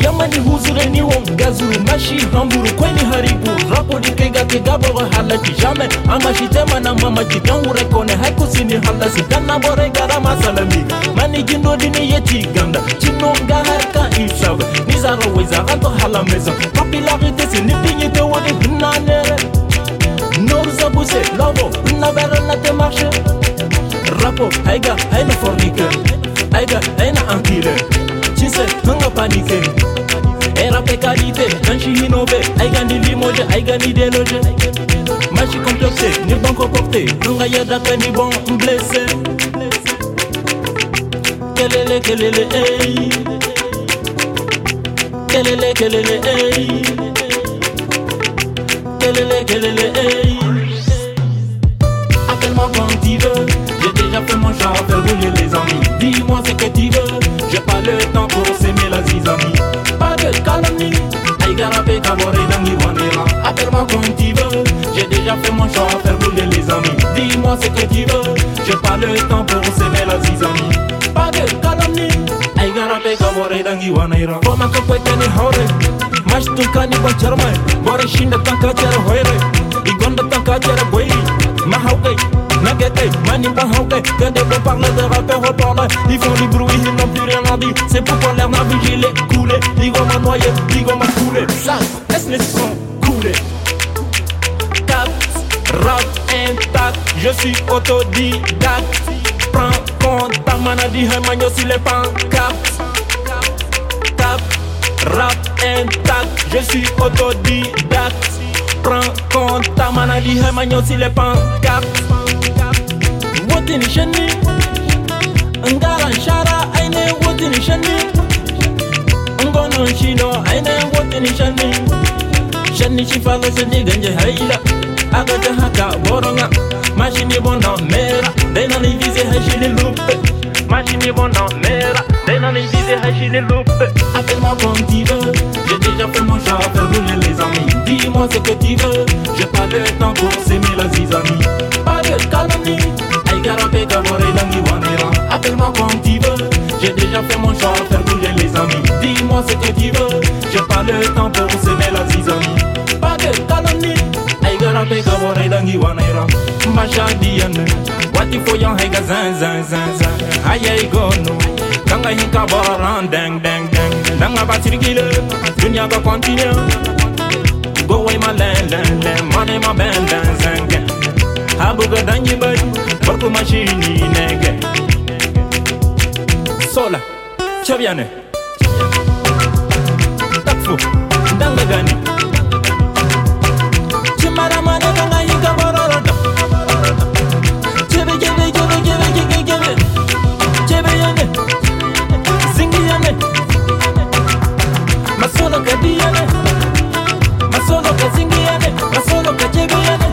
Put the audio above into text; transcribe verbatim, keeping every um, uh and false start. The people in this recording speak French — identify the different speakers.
Speaker 1: Yamani huzure ni won gazuru mashi hamburu kweni haribu rapo di kega kega boro halaki jamais amashi tema na mama jidan ure kone haiku sini halasi kana bore gara masalami mani jindo dini yeti ganda chino gahar ka isab nizara weza anto hala maison popularité c'est ni dignité wodi hunanere Norza buse lobo na bera na te marche rapo aiga aina fornique aiga aina antire chise hanga panique era pe qualité kanchi inové aiga ni limoge aiga ni déloge machi complexe ni bon comporté hanga yada ka ni bon blessé kelele kelele ey kelele kelele ey kelele kelele ey. Appelle-moi quand tu veux, j'ai déjà fait mon choix, faire bouger les amis. Dis-moi ce que tu veux, j'ai pas le temps pour s'aimer la zizanie. Pas de calomnie, aïga rapé kabore dangi wanera. Appelle-moi quand tu veux, j'ai déjà fait mon choix, faire bouger les amis. Dis-moi ce que tu veux, j'ai pas le temps pour s'aimer la zizanie. Pas de calomnie, aïga rapé kabore dangi wanera. Pour ma copette ni hore. Mas tu kani ba charmai bore shinda tanka chara hoire igonda tanka chara boy ma haukai nagete mani ba haukai que des beaux parlent de rappeurs reparlent ils font du bruit ils n'ont plus rien à dire c'est pourquoi l'air n'a vigilé coulé ils vont m'a noyer ils vont m'a couler ça laisse les sons couler cap rap intact je suis autodidacte prends compte ta maladie magno sur les pancartes cap rap intact, je suis autodidacte. Prends compte ta maladie, et magnon si les pancartes. Wotini shani, ngara shara, aine wotini shani. Ngono shino, aine wotini shani. Shani shifala shani ganje haila. Agata haka boronga, machine bona mera. Dena ni vise hachini lupe. Machine bona mera. Dena ni vise hachini lupe. Appelle-moi quand tu veux, j'ai déjà fait mon choix, faire bouger les amis. Dis-moi ce que tu veux, j'ai pas le temps pour s'aimer la zizanie. Pas de calomnie, aïga rapé kabore dangi wanera. Appelle-moi quand tu veux, j'ai déjà fait mon choix, faire bouger les amis. Dis-moi ce que tu veux, j'ai pas le temps pour s'aimer la zizanie. Pas de calomnie, aïga rapé kabore dangi wanera. Macha diane, wati foyan haiga zan zan zan zan. Aye gono, kanga hinka boran dang dang dang. Nanga batirgile, dunya ga continue. Go away my land, land, land, money my band, dance and get. Habuga danyi bay, barku machini nege. Sola, chabiane. Takfu, danga gani. Chimara mane kanga hinga bororoda. Chebe chebe chebe chebe chebe chebe. Chebe yane, zingi yane. Masolo kadiyane, masolo kazingiane, masolo kachebiyane.